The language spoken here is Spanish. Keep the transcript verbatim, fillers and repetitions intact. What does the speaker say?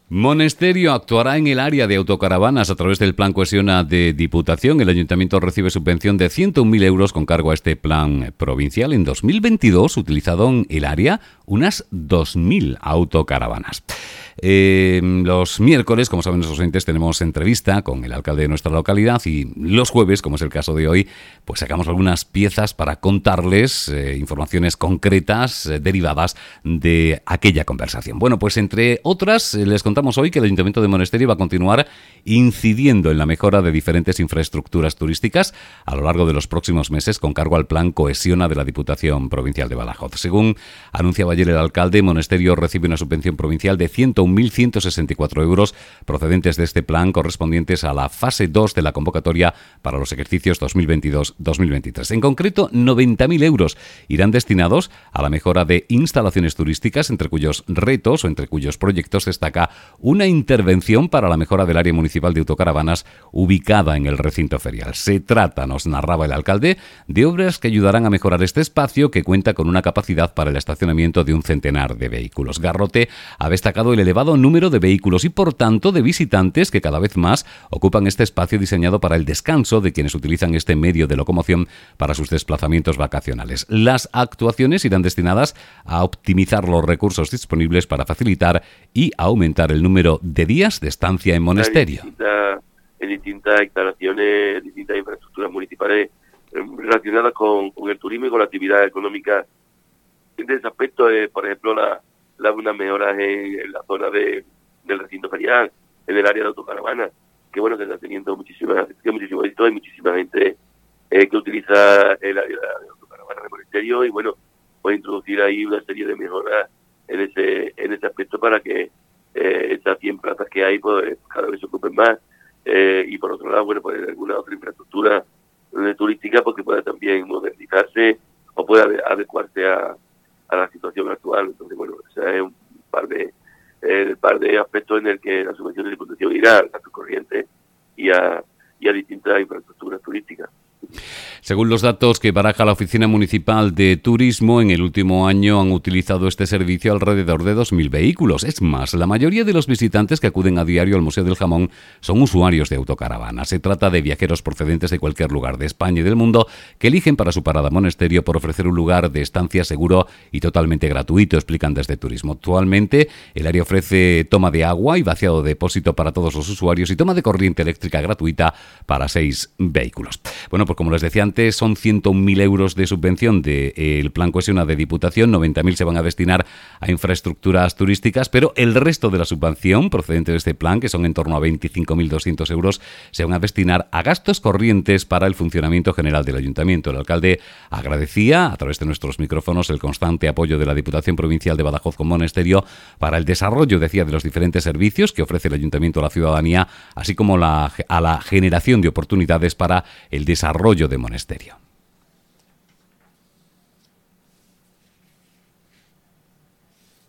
Monesterio actuará en el área de autocaravanas a través del Plan Cohesiona de Diputación. El Ayuntamiento recibe subvención de ciento un mil euros con cargo a este plan provincial. En dos mil veintidós utilizaron el área unas dos mil autocaravanas. Eh, los miércoles, como saben nuestros oyentes, tenemos entrevista con el alcalde de nuestra localidad y los jueves, como es el caso de hoy, pues sacamos algunas piezas para contarles eh, informaciones concretas eh, derivadas de aquella conversación. Bueno, pues entre otras, eh, les contamos hoy que el Ayuntamiento de Monesterio va a continuar incidiendo en la mejora de diferentes infraestructuras turísticas a lo largo de los próximos meses con cargo al Plan Cohesiona de la Diputación Provincial de Badajoz. Según anunciaba ayer el alcalde, Monesterio recibe una subvención provincial de ciento un mil ciento sesenta y cuatro euros procedentes de este plan, correspondientes a la fase dos de la convocatoria para los ejercicios dos mil veintidós dos mil veintitrés. En concreto, noventa mil euros irán destinados a la mejora de instalaciones turísticas, entre cuyos retos o entre cuyos proyectos destaca una intervención para la mejora del área municipal de autocaravanas ubicada en el recinto ferial. Se trata, nos narraba el alcalde, de obras que ayudarán a mejorar este espacio, que cuenta con una capacidad para el estacionamiento de un centenar de vehículos. Garrote ha destacado el elevado número de vehículos y, por tanto, de visitantes que cada vez más ocupan este espacio diseñado para el descanso de quienes utilizan este medio de locomoción para sus desplazamientos vacacionales. Las actuaciones irán destinadas a optimizar los recursos disponibles para facilitar y aumentar el número de días de estancia en Monesterio. En distintas, en distintas instalaciones, distintas infraestructuras municipales relacionadas con, con el turismo y con la actividad económica. En ese aspecto, eh, por ejemplo, la las unas mejoras en, en la zona de, del recinto ferial, en el área de autocaravana, que bueno, que está teniendo muchísima, muchísimo éxito, hay muchísima gente eh, que utiliza el área de autocaravana de Monesterio, y bueno, puede introducir ahí una serie de mejoras en ese en ese aspecto para que eh, estas cien plazas que hay pues cada vez se ocupen más, eh, y por otro lado, bueno, pues alguna otra infraestructura eh, turística porque pueda también modernizarse o pueda adecuarse a a la situación actual. Entonces, bueno, ese es un par de eh, par de aspectos en el que la subvención de Diputación irá al gasto corriente y a, y a distintas infraestructuras turísticas. Según los datos que baraja la Oficina Municipal de Turismo, en el último año han utilizado este servicio alrededor de dos mil vehículos. Es más, la mayoría de los visitantes que acuden a diario al Museo del Jamón son usuarios de autocaravana. Se trata de viajeros procedentes de cualquier lugar de España y del mundo que eligen para su parada Monesterio por ofrecer un lugar de estancia seguro y totalmente gratuito, explican desde Turismo. Actualmente, el área ofrece toma de agua y vaciado de depósito para todos los usuarios y toma de corriente eléctrica gratuita para seis vehículos. Bueno, pues como les decía antes, son ciento un mil euros de subvención del Plan Cohesiona de Diputación, noventa mil se van a destinar a infraestructuras turísticas, pero el resto de la subvención procedente de este plan, que son en torno a veinticinco mil doscientos euros, se van a destinar a gastos corrientes para el funcionamiento general del Ayuntamiento. El alcalde agradecía, a través de nuestros micrófonos, el constante apoyo de la Diputación Provincial de Badajoz con Monesterio para el desarrollo, decía, de los diferentes servicios que ofrece el Ayuntamiento a la ciudadanía, así como la, a la generación de oportunidades para el desarrollo de Monesterio.